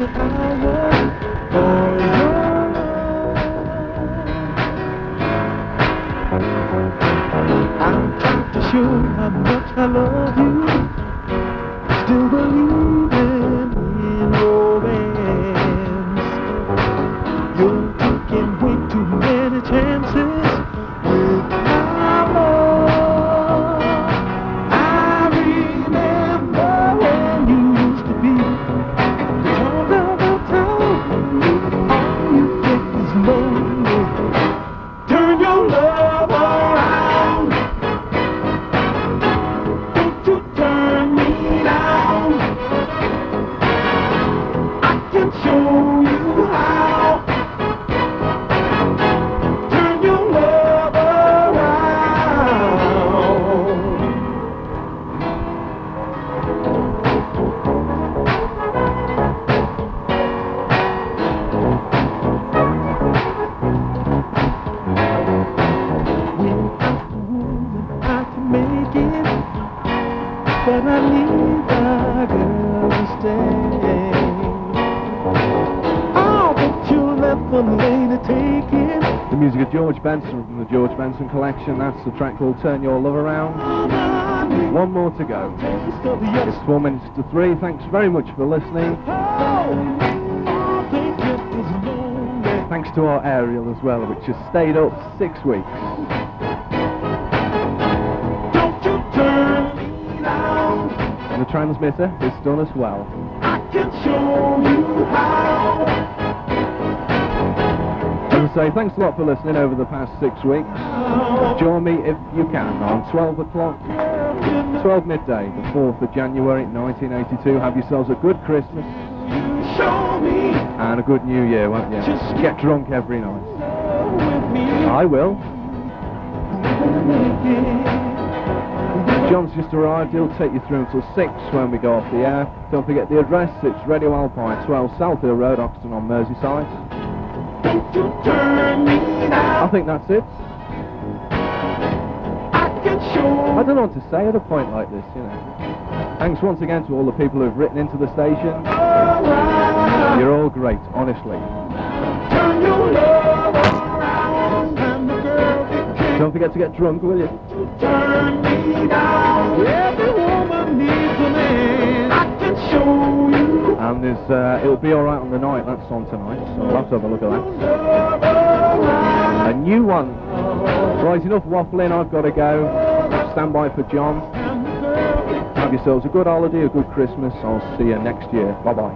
I'm trying to show how much I love you. Still believing in romance. You're taking way too many chances with my love. I remember when you used to be the talk of the town. All you get is lonely. Turn your love around. Don't you turn me down. I can show you how. Turn your love around. Without the woman I can make it, but I need a girl to stay. Oh, but you'll let the lady take it. The music of George Benson from the George Benson collection. That's the track called Turn Your Love Around. One more to go. It's 4 minutes to 3. Thanks very much for listening. Thanks to our Ariel as well, which has stayed up 6 weeks. Don't you turn me down. And the transmitter is done as well. I can show you how. As I say, thanks a lot for listening over the past 6 weeks. Join me if you can on 12 o'clock, 12 midday, the 4th of January 1982. Have yourselves a good Christmas Show me and a good New Year, won't you? Get drunk every night. with me. I will. John's just arrived. He'll take you through until 6 when we go off the air. Don't forget the address. It's Radio Alpine, 12 Southhill Road, Oxton on Merseyside. Don't you turn me down. I think that's it. I can show. I don't know what to say at a point like this, you know. Thanks once again to all the people who've written into the station. Around. You're all great, honestly. Turn your love around. And the girl that can't Don't forget to get drunk, will you? turn me down. Every woman needs a man. I can show you. And there's, It'll Be Alright on the Night, that's on tonight, so we'll have to have a look at that. Love around. A new one. Right, enough waffling, I've got to go. Stand by for John. And the girl that Have yourselves a good holiday, a good Christmas. I'll see you next year. Bye-bye.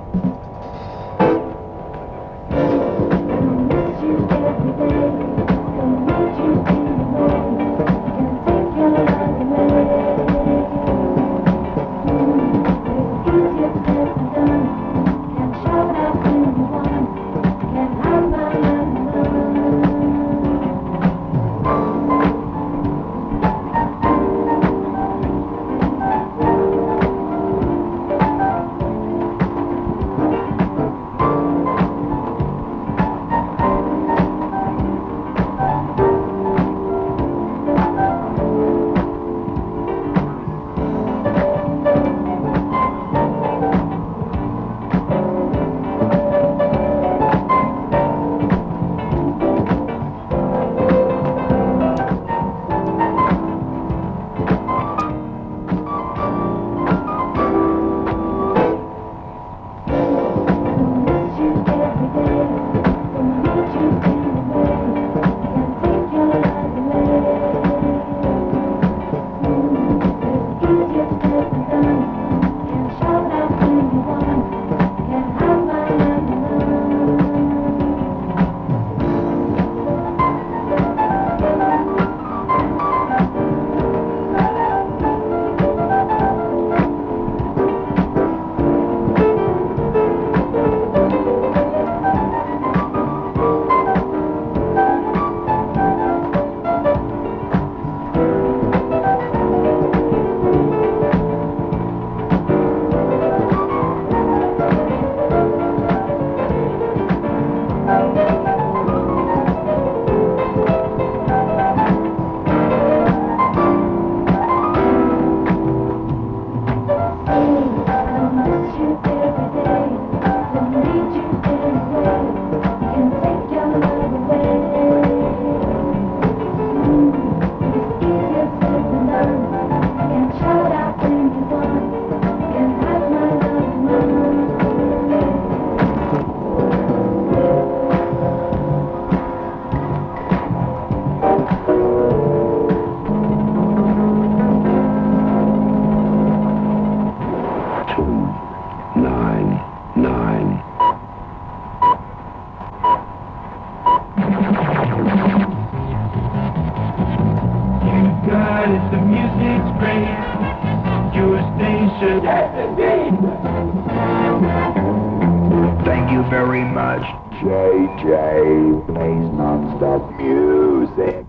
very much. JJ plays non-stop music.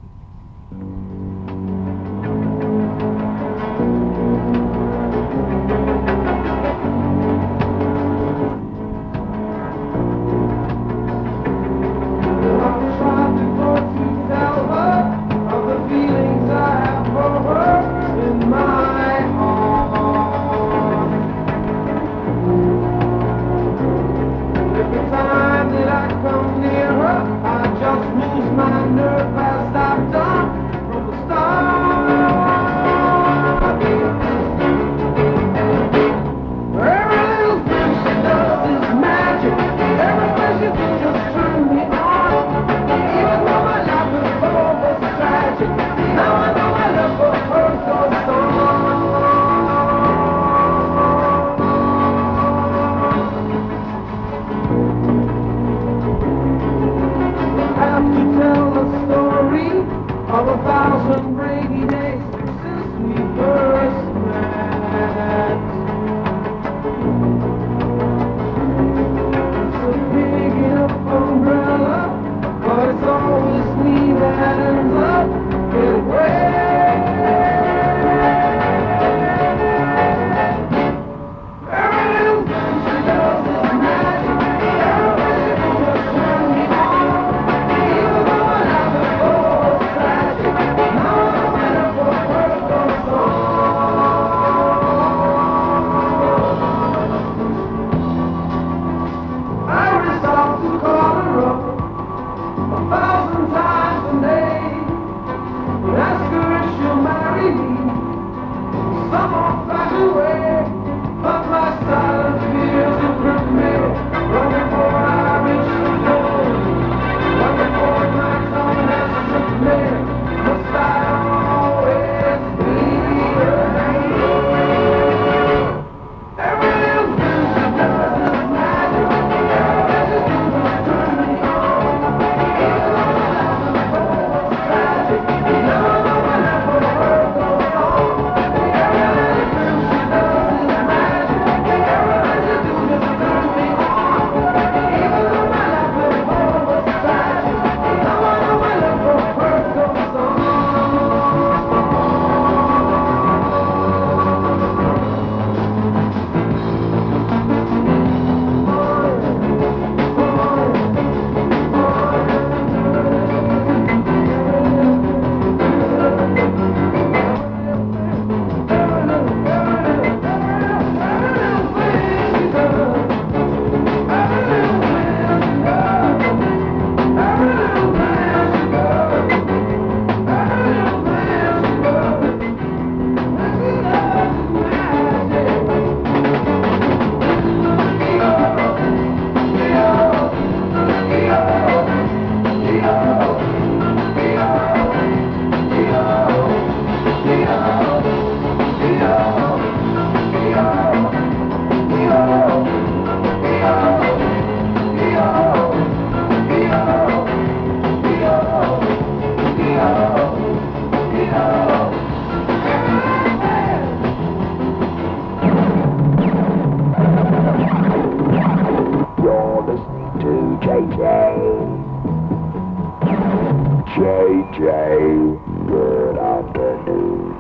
JJ, good afternoon.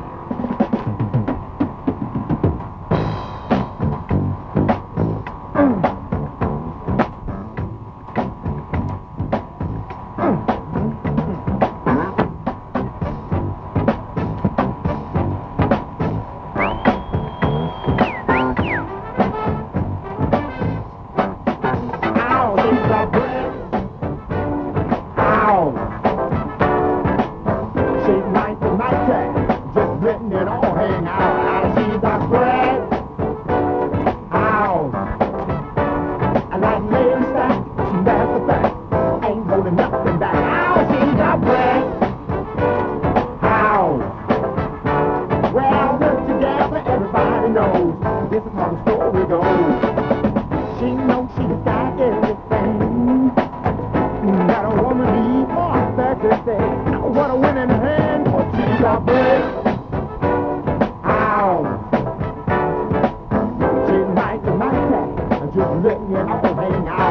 Letting it all hang out.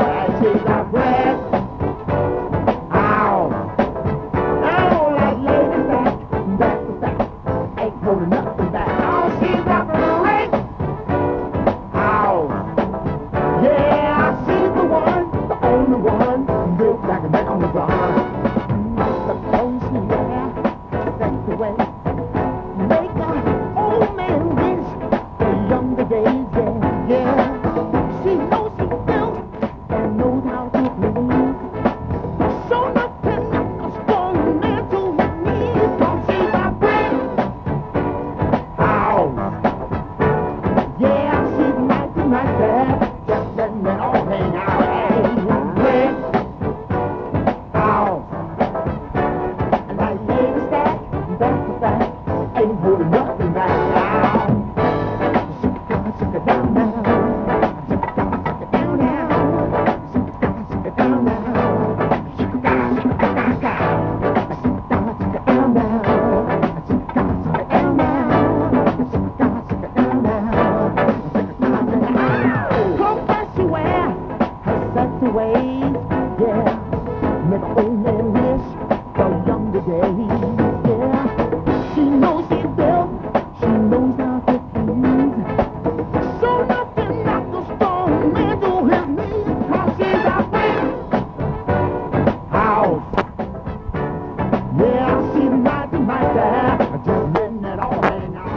better ways. Yeah, make an old man wish for younger days. Yeah, she knows she's built, she knows how to please. So nothing like a strong man to his knees. 'Cause she's a big house. Yeah, she's right to my dad. Just letting it all hang out.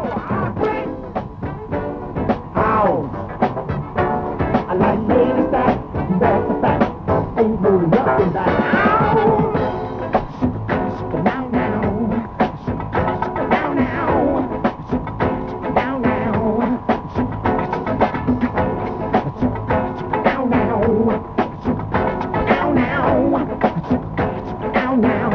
House. I like ladies that's a fact. Ain't no nothing back. Now, now. Now, now. Now, now. Now, now. Now, now. Now, now.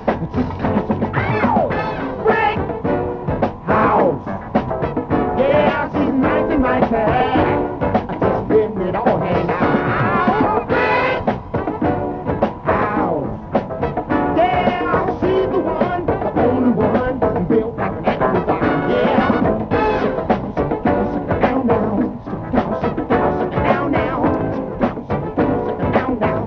Ow! Break! House. Yeah, she's nice and right there. I just letting it all hang out. Break! House. Yeah, she's the one, the only one, built like an Amazon. Yeah. Down, down. Down, down. Down, down. Down, down.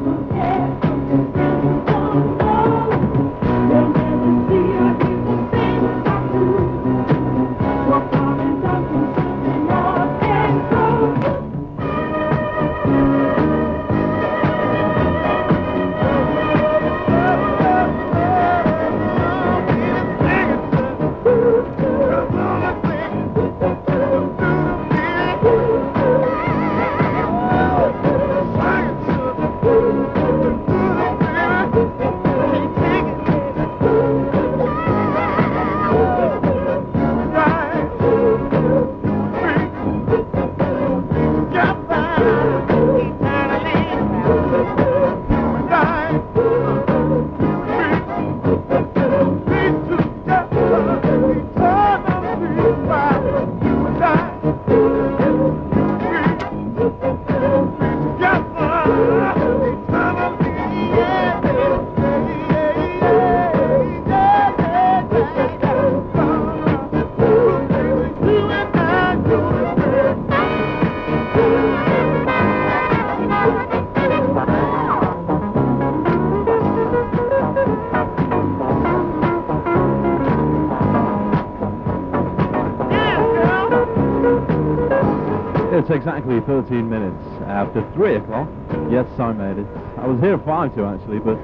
It's exactly 13 minutes after 3 o'clock. Yes, I made it. I was here 5 to actually, but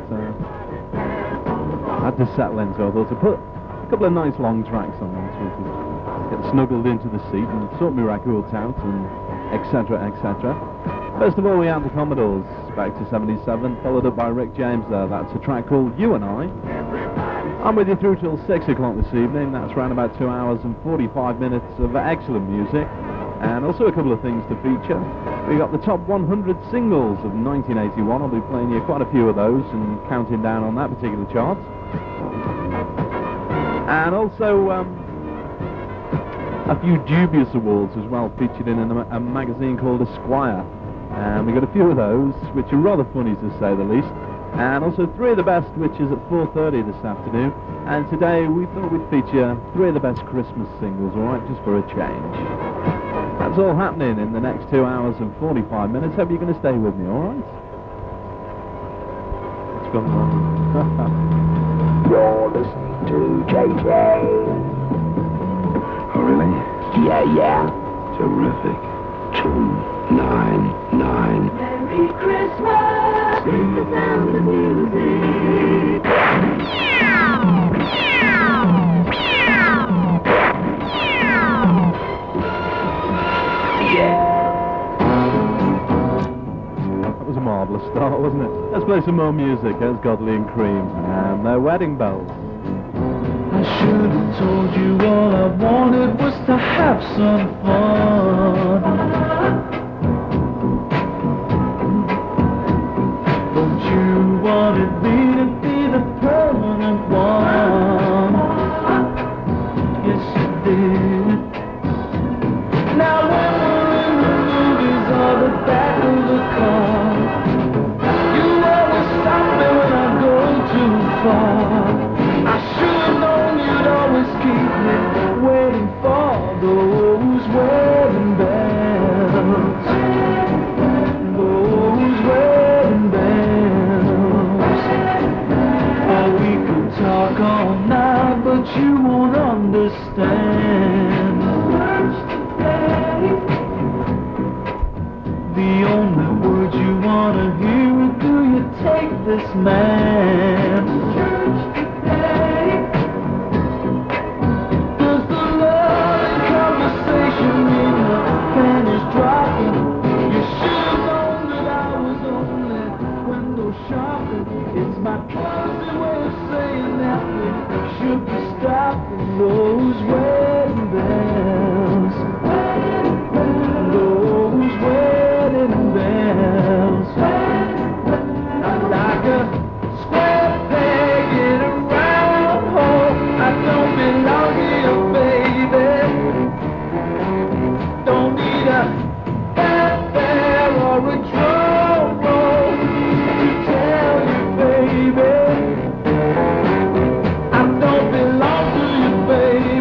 I had to settle in, so I thought to put a couple of nice long tracks on them so I could get snuggled into the seat and sort my records out and etc, etc. First of all, we had the Commodores back to 77, followed up by Rick James there. That's a track called You and I. I'm with you through till 6 o'clock this evening. That's around about 2 hours and 45 minutes of excellent music. And also a couple of things to feature. We got the top 100 singles of 1981. I'll be playing you quite a few of those and counting down on that particular chart. And also a few dubious awards as well, featured in a magazine called Esquire. And we got a few of those, which are rather funny to say the least. And also 3 of the best, which is at 4:30 this afternoon. And today we thought we'd feature 3 of the best Christmas singles, alright, just for a change. That's all happening in the next 2 hours and 45 minutes. Hope you're going to stay with me, alright? What's going on? You're listening to JJ. Oh, really? Yeah. Terrific. 299. Merry Christmas, it's the sound of music. That was a marvellous start, wasn't it? Let's play some more music. There's Godley and Cream and their Wedding Bells. I should have told you all I wanted was to have some fun. Don't you wanted me to be the permanent one? Yes, you did. Now when we're in the movies or the back of the car, you always stop me when I go too far. I should have known you'd always keep me waiting for those wedding bells. Those wedding bells. Oh, we could talk all night, but you won't understand. The only words you wanna hear are, do you take this man? Does the love and conversation mean the pen is dropping? You should have known that I was only window shopping. It's my clumsy way of saying that we should be stopping those wedding bells. Those wedding bells. I'm like a square peg in a round hole. I don't belong here, baby. Don't need a fanfare or a drum roll to tell you, baby. I don't belong to you, baby.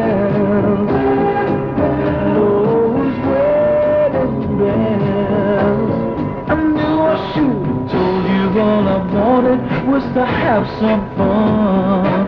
bells, those wedding bells. I knew I should have told you all I wanted was to have some fun.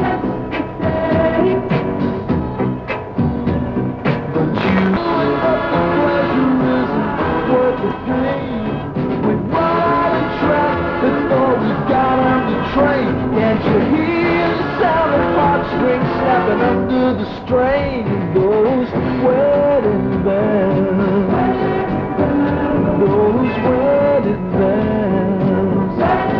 But you pleasure isn't worth the pain. We ride a track before we got on the train. Can't you hear the sound of heartstrings snapping under the strain? Those wedding bells, those wedding bells,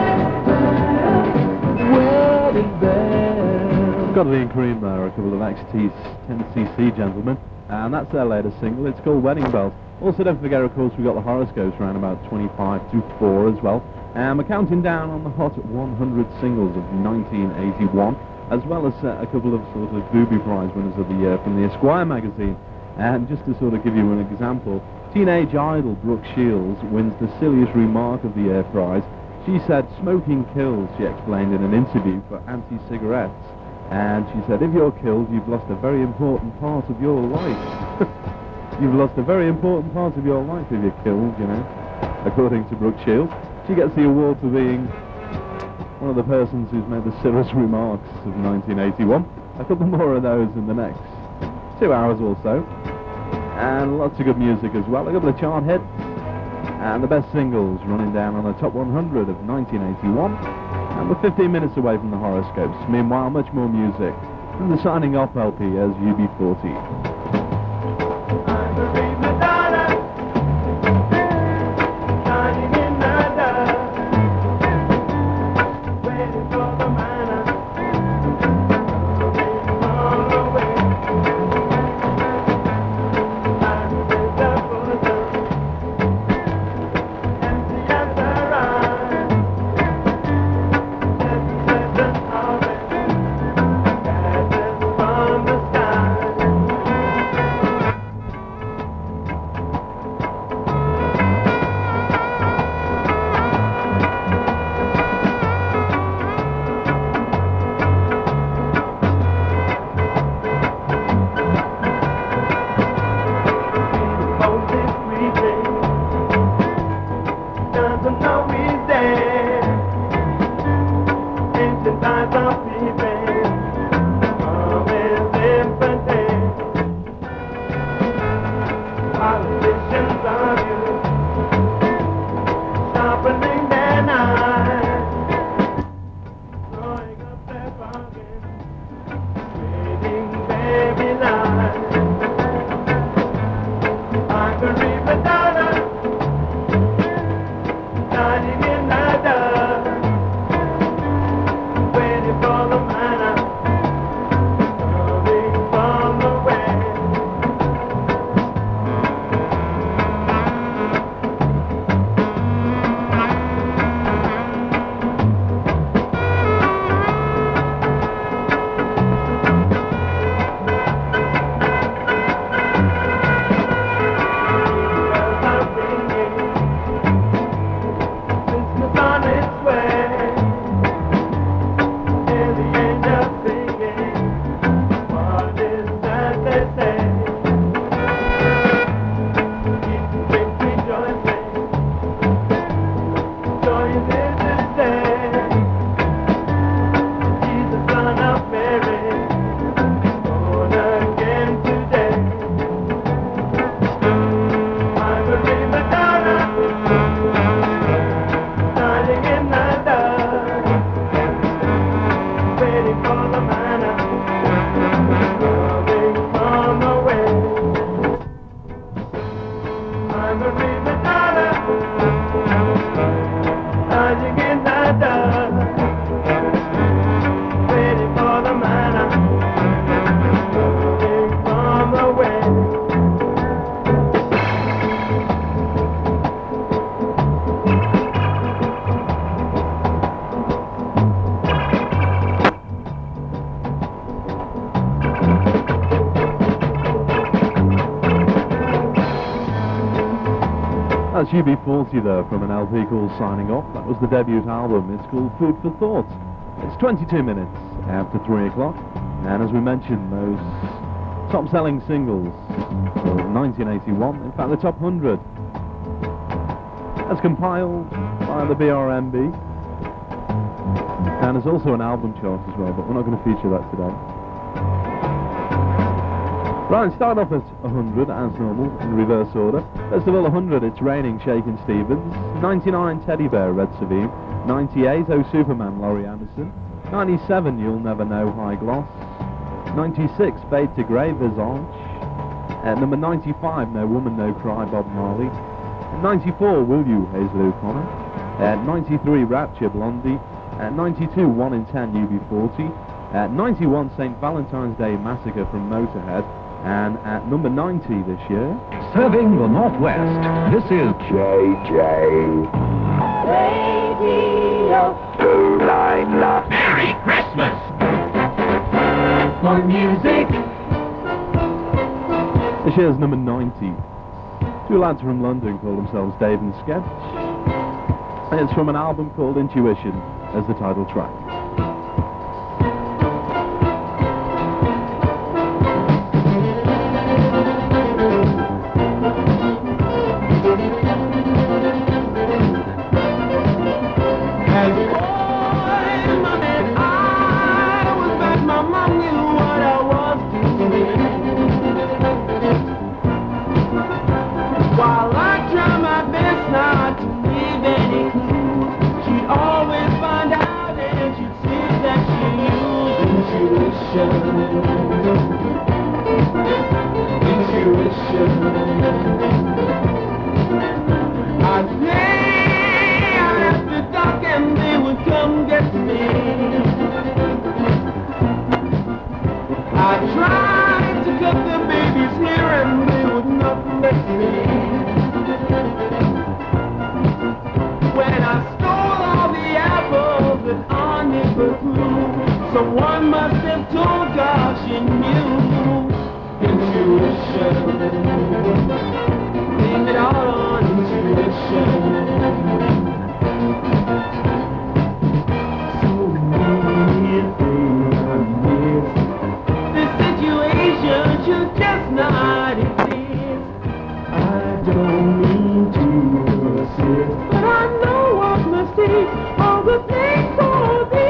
wedding bells. Got Lee and Cream there, a couple of XT's 10cc gentlemen, and that's their latest single. It's called Wedding Bells. Also, don't forget, of course, we've got the horoscopes around about 25 to 4 as well. And we're counting down on the Hot 100 singles of 1981, as well as a couple of sort of booby prize winners of the year from the Esquire magazine. And just to sort of give you an example, teenage idol Brooke Shields wins the Silliest Remark of the Year prize. She said, "Smoking kills," she explained in an interview for Anti-Cigarettes. And she said, "If you're killed, you've lost a very important part of your life." You've lost a very important part of your life if you're killed, you know, according to Brooke Shields. She gets the award for being one of the persons who's made the silliest remarks of 1981. A couple more of those in the next 2 hours or so. And lots of good music as well. A couple of chart hits. And the best singles running down on the top 100 of 1981. And we're 15 minutes away from the horoscopes. Meanwhile, much more music from the Signing Off LP as UB40. That's UB40 there from an LP called Signing Off. That was the debut album. It's called Food for Thought. It's 22 minutes after 3 o'clock. And as we mentioned, those top selling singles for 1981, in fact the top 100, as compiled by the BRMB, and there's also an album chart as well, but we're not going to feature that today. Right, start off at 100 as normal, in reverse order. First of all, 100, It's Raining, Shakin' Stevens. 99, Teddy Bear, Red Savine. 98, Oh Superman, Laurie Anderson. 97, You'll Never Know, High Gloss. 96, Fade to Grey, Visage. At number 95, No Woman, No Cry, Bob Marley. 94, Will You, Hazel O'Connor. 93, Rapture, Blondie. 92, 1 in 10, UB40. 91, St. Valentine's Day Massacre from Motorhead. And at number 90 this year, Serving the Northwest, this is JJ. Radio. 299. Merry Christmas! More music. this year's number 90. Two lads from London call themselves Dave and Sketch. And it's from an album called Intuition as the title track. Someone must have told God she knew. Intuition. Blame it all on intuition. So many things I miss. This situation should just not exist. I don't mean to persist, but I know I've mistakes. All the things for this.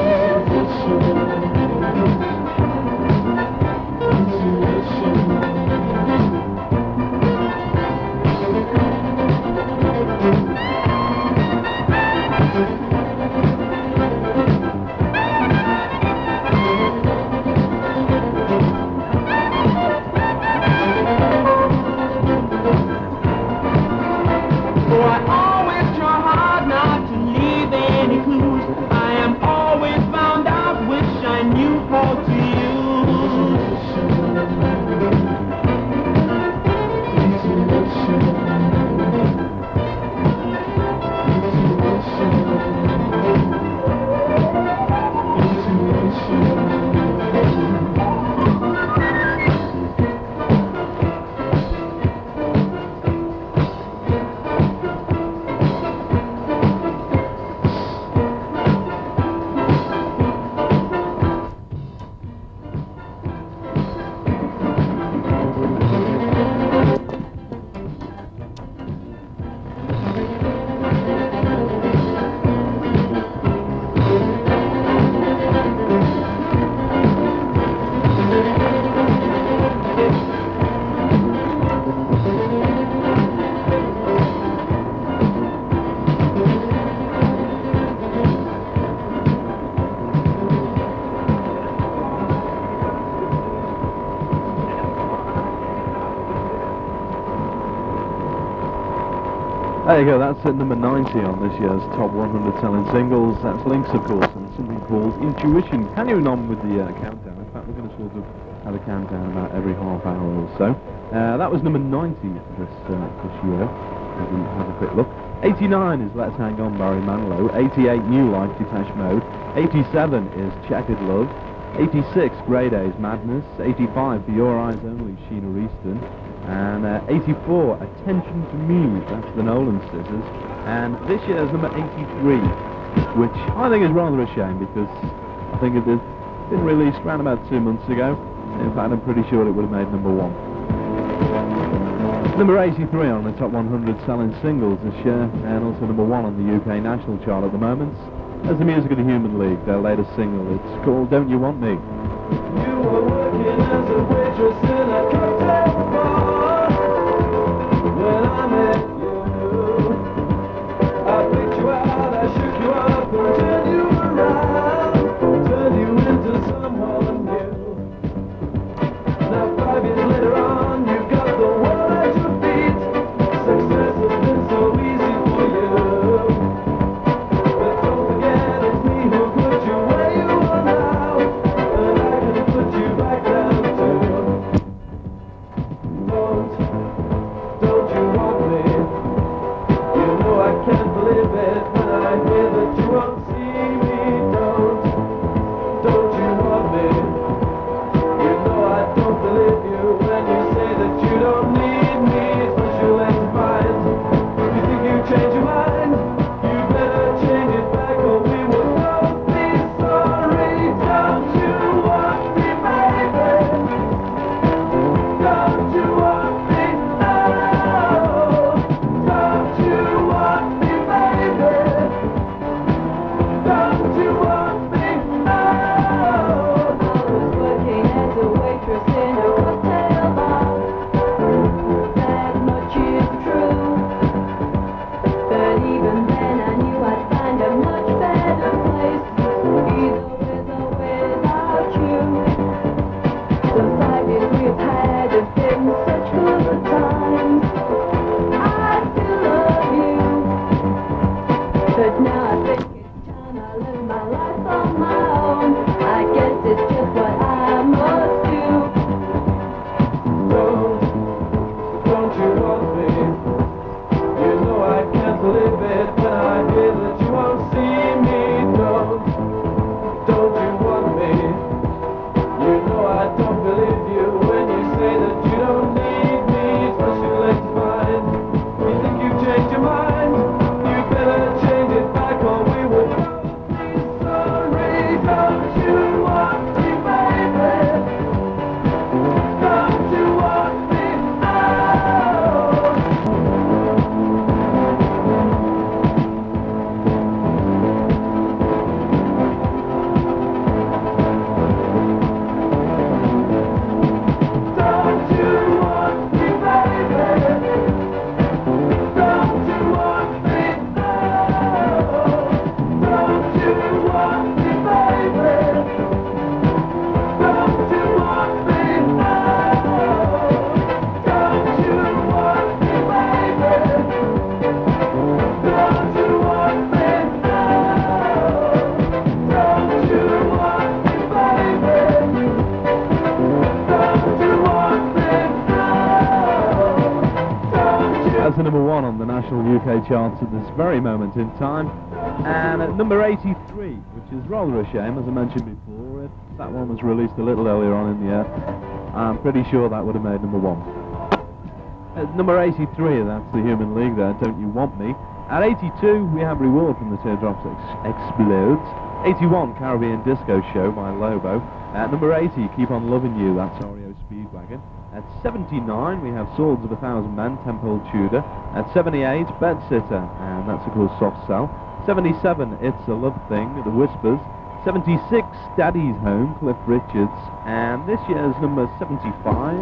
There you go, that's at number 90 on this year's top 100 selling singles. That's Lynx, of course, and something called Intuition. Carrying on with the countdown. In fact, we're going to sort of have a countdown about every half hour or so. That was number 90 this year. We can have a quick look. 89 is Let's Hang On, Barry Manilow. 88, New Life, Depeche Mode. 87 is Checkered Love. 86, Grey Days, Madness. 85, For Your Eyes Only, Sheena Easton. And 84, Attention to Me, that's the Nolan Sisters. And this year's number 83, which I think is rather a shame because I think it had been released around about 2 months ago. In fact, I'm pretty sure it would have made number 1. Number 83 on the top 100 selling singles this year, and also number 1 on the UK national chart at the moment. As the Music of the Human League, their latest single. It's called Don't You Want Me. You were working as a waitress in a cocktail bar when I met you. I picked you out, I shook you up, and turned you around, turned you into someone new. Now 5 years later on, you've got the world at your feet. Success has been so easy for you. But don't forget, it's me who put you where you are now, and I can put you back down too. Don't you want me? You know I can't believe it when I hear that you won't see me. Don't you want me? You know I don't believe you when you say that you don't need me. It's what you like to find. You think you change your mind? You better change it back or we will both be sorry. Don't you want me, baby? Don't you want me? Oh, don't you want me, baby? Don't you want me? Oh. Working as a waitress in a cocktail bar. That much is true. But even then I knew I'd find a much better place, either with or without you. The 5 years we've had have been such good times. I still love you, but now I think it's time I live my life on my own. I guess it's just what I must do. Don't you want me? You know I can't believe it when I hear that you won't see me. Don't you want me? You know I don't believe you when you say that you don't need me. It's what you like to find. You think you've changed your mind? You better change it back or we will both be sorry. Don't you want me, baby? Don't you want me? Oh. Don't you want me, baby? Don't you want me? Oh. Don't you want me, baby? Don't you want me? Oh. Don't you want me, baby? Don't you want me? Oh. Don't you want me, baby? Don't you want me? Oh. Don't you? That's the number 1 on the national UK charts at this very moment in time. And at number 83, which is rather a shame, as I mentioned before, if that one was released a little earlier on in the year, I'm pretty sure that would have made number 1. At number 83, that's the Human League there, Don't You Want Me. At 82, we have Reward from the Teardrops Explodes. 81, Caribbean Disco Show by Lobo. At number 80, Keep On Loving You, that's REO Speedwagon. At 79, we have Swords of a Thousand Men, Temple Tudor. At 78, Bedsitter, and that's of course Soft Cell. 77, It's a Love Thing, The Whispers. 76, Daddy's Home, Cliff Richards. And this year's number 75.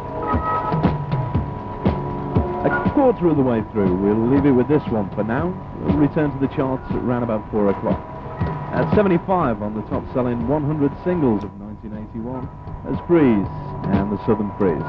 A quarter of the way through, we'll leave it with this one for now. We'll return to the charts at around about 4 o'clock. At 75 on the top selling 100 singles of 1981, as Breeze and the Southern Freeze.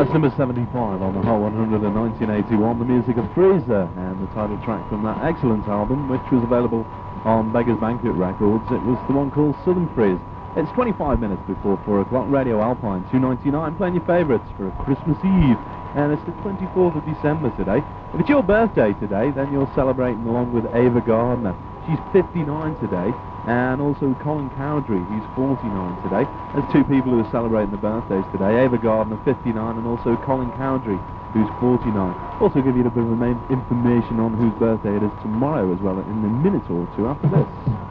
It's number 75 on the Hot 100 in 1981, the music of Freezer, and the title track from that excellent album, which was available on Beggars Banquet Records. It was the one called Southern Freeze. It's 25 minutes before 4 o'clock, Radio Alpine 299, playing your favourites for a Christmas Eve. And it's the 24th of December today. If it's your birthday today, then you're celebrating along with Ava Gardner. She's 59 today. And also Colin Cowdrey, he's 49 today. There's two people who are celebrating their birthdays today. Ava Gardner, 59, and also Colin Cowdrey, who's 49. Also give you a bit of information on whose birthday it is tomorrow as well in a minute or two after this.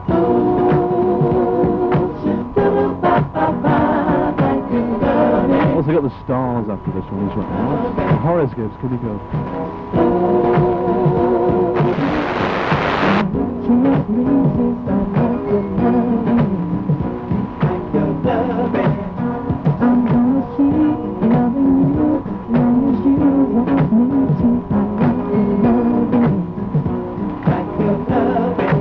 Also got the stars after this one as well. Horoscopes, can you go? I'm gonna keep loving you long as you want me to. I like to love it.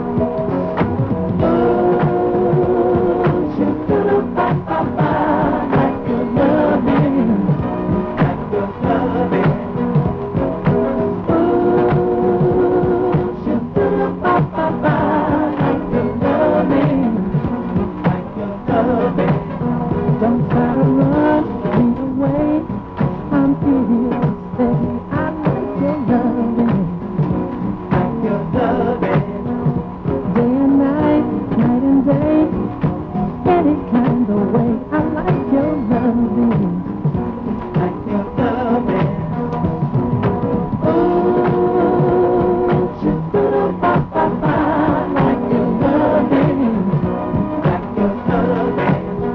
Don't try to run me away. I'm here to stay. I like your loving. Like your loving. Day and night, night and day. Any kind of way. I like your loving. Like your loving. Oh, ba-ba-ba. Like your loving. Like your loving.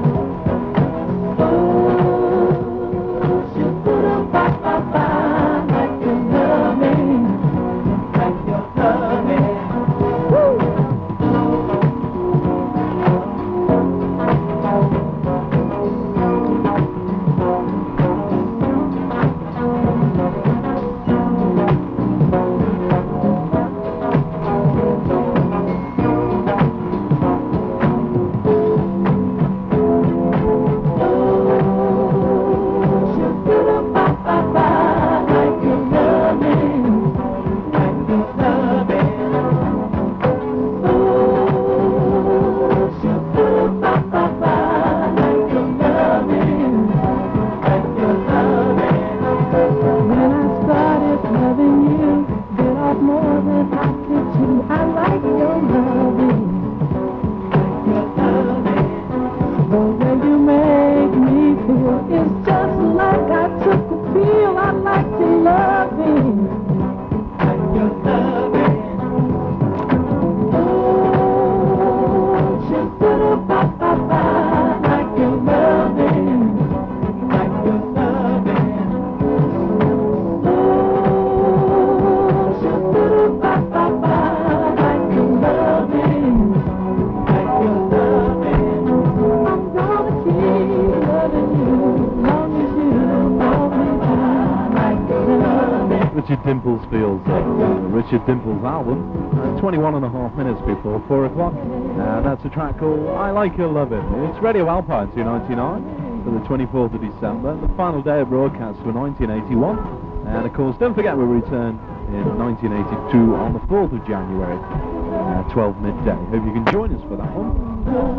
Richard Dimples' album, 21 and a half minutes before 4 o'clock, and that's a track called I Like Your Lovin'. It's Radio Alpine 299 for the 24th of December, the final day of broadcast for 1981, and of course don't forget we return in 1982 on the 4th of January, 12 midday. Hope you can join us for that one.